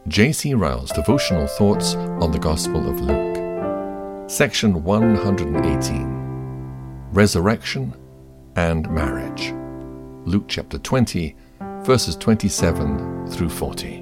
J.C. Ryle's Devotional Thoughts on the Gospel of Luke. Section 118. Resurrection and Marriage. Luke chapter 20, verses 27 through 40.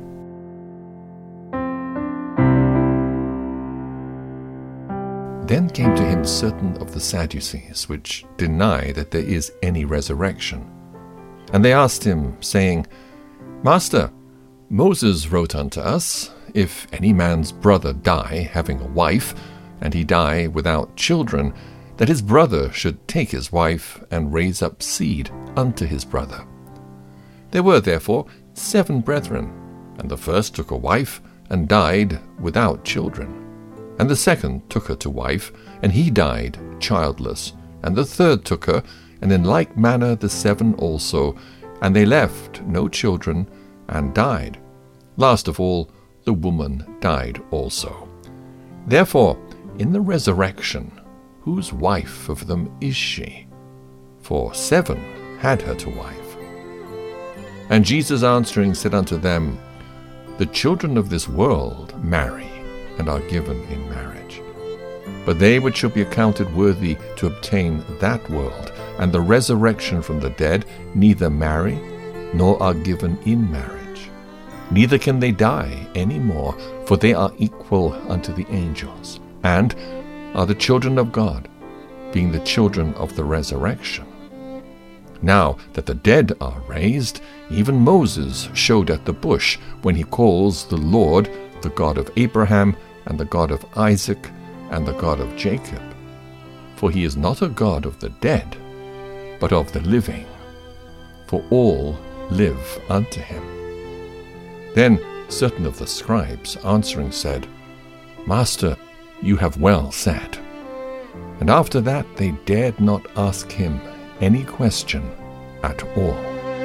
Then came to him certain of the Sadducees, which deny that there is any resurrection. And they asked him, saying, Master, Moses wrote unto us, if any man's brother die, having a wife, and he die without children, that his brother should take his wife, and raise up seed unto his brother. There were therefore 7 brethren, and the first took a wife, and died without children. And the second took her to wife, and he died childless. And the third took her, and in like manner the 7 also, and they left no children, and died. Last of all, the woman died also. Therefore, in the resurrection, whose wife of them is she? For 7 had her to wife. And Jesus answering said unto them, The children of this world marry, and are given in marriage. But they which shall be accounted worthy to obtain that world, and the resurrection from the dead, neither marry, nor are given in marriage. Neither can they die any more, for they are equal unto the angels, and are the children of God, being the children of the resurrection. Now that the dead are raised, even Moses showed at the bush, when he calls the Lord the God of Abraham, and the God of Isaac, and the God of Jacob. For he is not a God of the dead, but of the living, for all live unto him. Then certain of the scribes answering said, Master, you have well said. And after that they dared not ask him any question at all.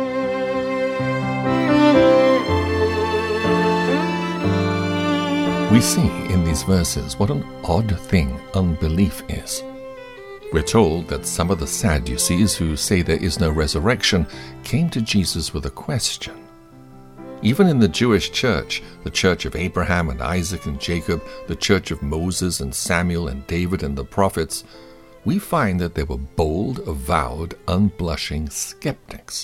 We see in these verses what an odd thing unbelief is. We're told that some of the Sadducees, who say there is no resurrection, came to Jesus with a question. Even in the Jewish church, the church of Abraham and Isaac and Jacob, the church of Moses and Samuel and David and the prophets, we find that they were bold, avowed, unblushing skeptics.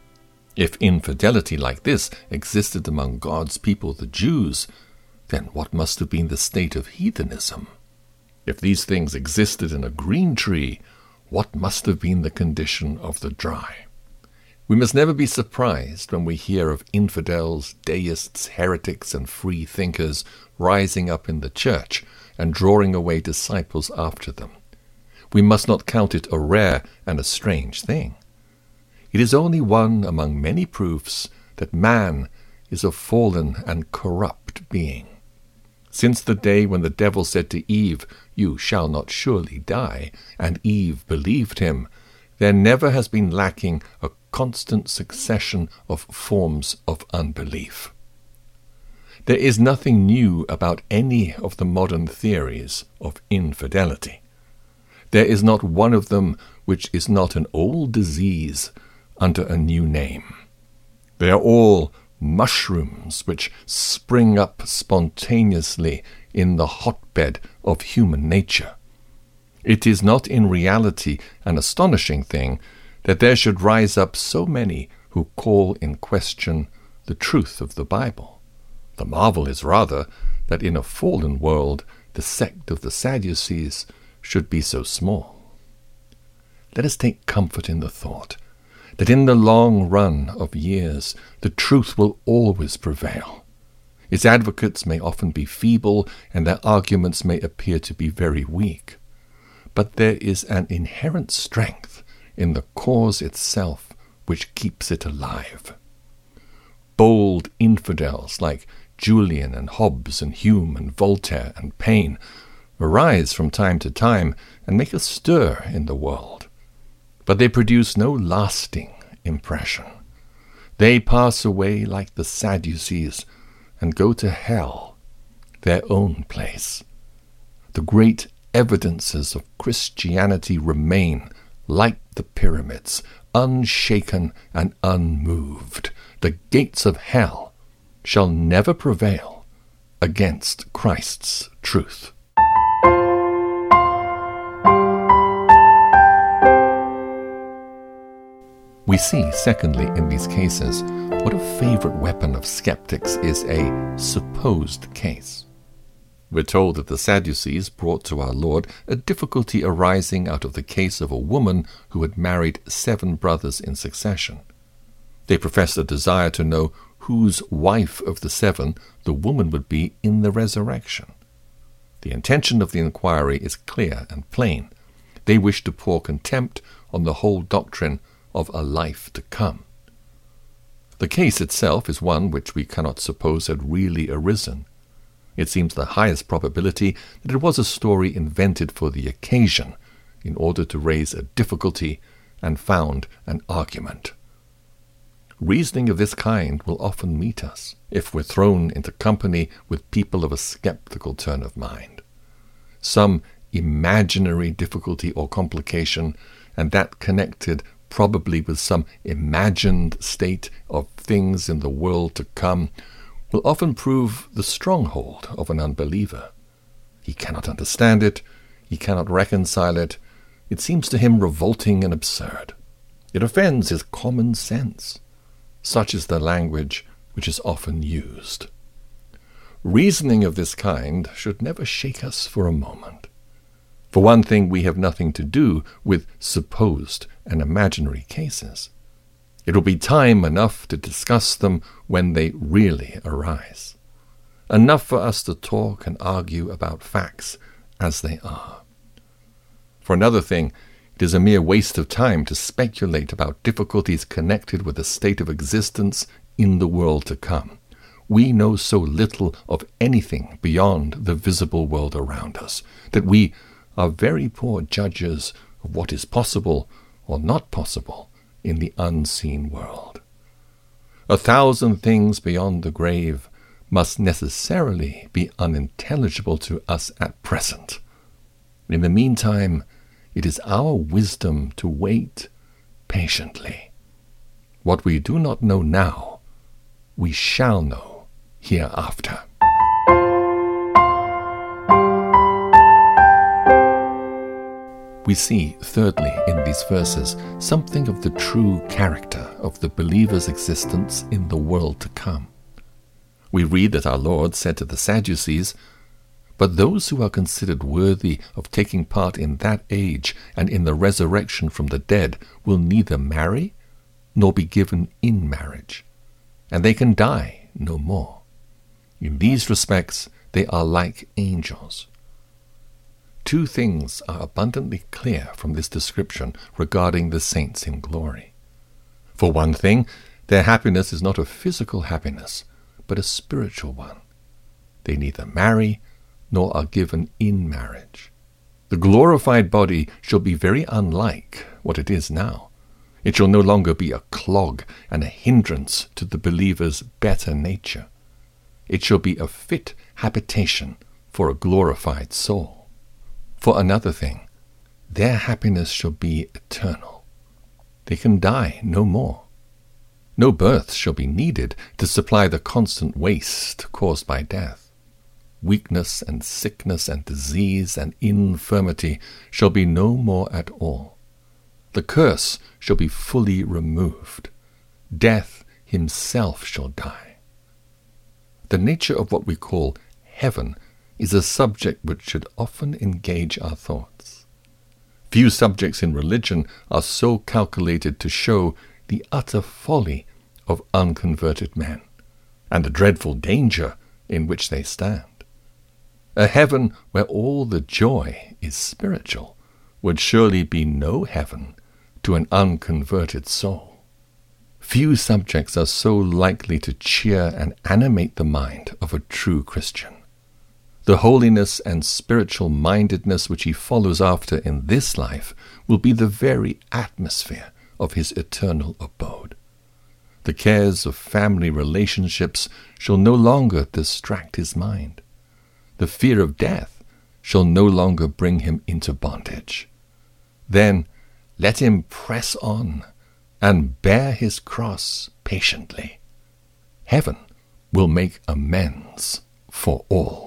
If infidelity like this existed among God's people, the Jews, then what must have been the state of heathenism? If these things existed in a green tree, what must have been the condition of the dry? We must never be surprised when we hear of infidels, deists, heretics, and free thinkers rising up in the church and drawing away disciples after them. We must not count it a rare and a strange thing. It is only one among many proofs that man is a fallen and corrupt being. Since the day when the devil said to Eve, You shall not surely die, and Eve believed him, there never has been lacking a constant succession of forms of unbelief. There is nothing new about any of the modern theories of infidelity. There is not one of them which is not an old disease under a new name. They are all mushrooms which spring up spontaneously in the hotbed of human nature. It is not in reality an astonishing thing that there should rise up so many who call in question the truth of the Bible. The marvel is rather that in a fallen world the sect of the Sadducees should be so small. Let us take comfort in the thought that in the long run of years the truth will always prevail. Its advocates may often be feeble, and their arguments may appear to be very weak, but there is an inherent strength in the cause itself which keeps it alive. Bold infidels like Julian and Hobbes and Hume and Voltaire and Paine arise from time to time and make a stir in the world, but they produce no lasting impression. They pass away like the Sadducees and go to hell, their own place. The great evidences of Christianity remain, like the pyramids, unshaken and unmoved. The gates of hell shall never prevail against Christ's truth. We see, secondly, in these cases, what a favorite weapon of skeptics is a supposed case. We're told that the Sadducees brought to our Lord a difficulty arising out of the case of a woman who had married 7 brothers in succession. They professed a desire to know whose wife of the 7 the woman would be in the resurrection. The intention of the inquiry is clear and plain. They wish to pour contempt on the whole doctrine of a life to come. The case itself is one which we cannot suppose had really arisen. It seems the highest probability that it was a story invented for the occasion in order to raise a difficulty and found an argument. Reasoning of this kind will often meet us if we're thrown into company with people of a skeptical turn of mind. Some imaginary difficulty or complication, and that connected probably with some imagined state of things in the world to come, will often prove the stronghold of an unbeliever. He cannot understand it, he cannot reconcile it, it seems to him revolting and absurd. It offends his common sense. Such is the language which is often used. Reasoning of this kind should never shake us for a moment. For one thing, we have nothing to do with supposed and imaginary cases. It will be time enough to discuss them when they really arise. Enough for us to talk and argue about facts as they are. For another thing, it is a mere waste of time to speculate about difficulties connected with a state of existence in the world to come. We know so little of anything beyond the visible world around us that we are very poor judges of what is possible or not possible in the unseen world. 1,000 things beyond the grave must necessarily be unintelligible to us at present. In the meantime, it is our wisdom to wait patiently. What we do not know now, we shall know hereafter. We see, thirdly, in these verses, something of the true character of the believer's existence in the world to come. We read that our Lord said to the Sadducees, "But those who are considered worthy of taking part in that age and in the resurrection from the dead will neither marry nor be given in marriage, and they can die no more. In these respects they are like angels." 2 things are abundantly clear from this description regarding the saints in glory. For one thing, their happiness is not a physical happiness, but a spiritual one. They neither marry nor are given in marriage. The glorified body shall be very unlike what it is now. It shall no longer be a clog and a hindrance to the believer's better nature. It shall be a fit habitation for a glorified soul. For another thing, their happiness shall be eternal. They can die no more. No birth shall be needed to supply the constant waste caused by death. Weakness and sickness and disease and infirmity shall be no more at all. The curse shall be fully removed. Death himself shall die. The nature of what we call heaven is a subject which should often engage our thoughts. Few subjects in religion are so calculated to show the utter folly of unconverted men, and the dreadful danger in which they stand. A heaven where all the joy is spiritual would surely be no heaven to an unconverted soul. Few subjects are so likely to cheer and animate the mind of a true Christian. The holiness and spiritual mindedness which he follows after in this life will be the very atmosphere of his eternal abode. The cares of family relationships shall no longer distract his mind. The fear of death shall no longer bring him into bondage. Then let him press on and bear his cross patiently. Heaven will make amends for all.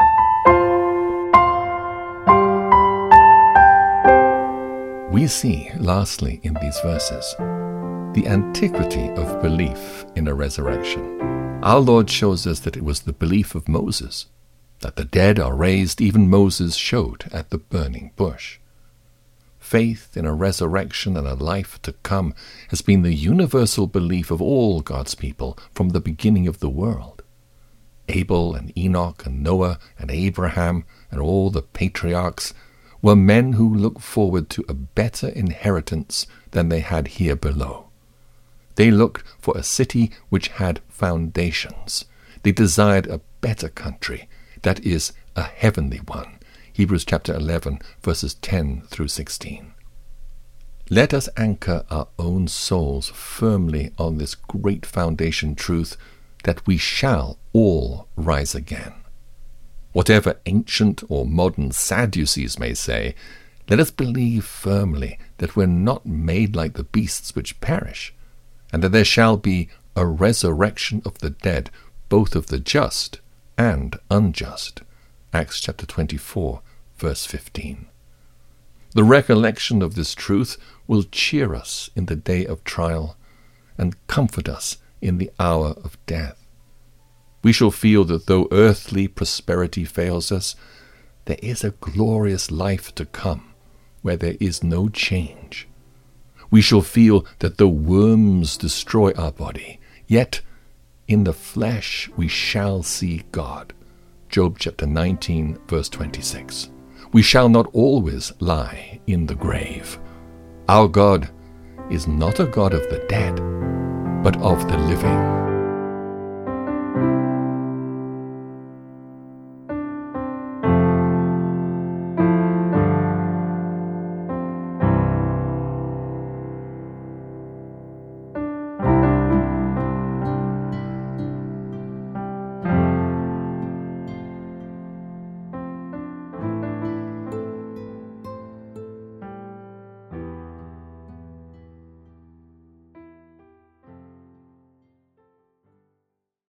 We see, lastly, in these verses, the antiquity of belief in a resurrection. Our Lord shows us that it was the belief of Moses. That the dead are raised, even Moses showed at the burning bush. Faith in a resurrection and a life to come has been the universal belief of all God's people from the beginning of the world. Abel and Enoch and Noah and Abraham and all the patriarchs were men who looked forward to a better inheritance than they had here below. They looked for a city which had foundations. They desired a better country, that is, a heavenly one. Hebrews chapter 11, verses 10 through 16. Let us anchor our own souls firmly on this great foundation truth that we shall all rise again. Whatever ancient or modern Sadducees may say, let us believe firmly that we're not made like the beasts which perish, and that there shall be a resurrection of the dead, both of the just and unjust. Acts chapter 24, verse 15. The recollection of this truth will cheer us in the day of trial and comfort us in the hour of death. We shall feel that though earthly prosperity fails us, there is a glorious life to come where there is no change. We shall feel that though worms destroy our body, yet in the flesh we shall see God. Job chapter 19, verse 26. We shall not always lie in the grave. Our God is not a God of the dead, but of the living.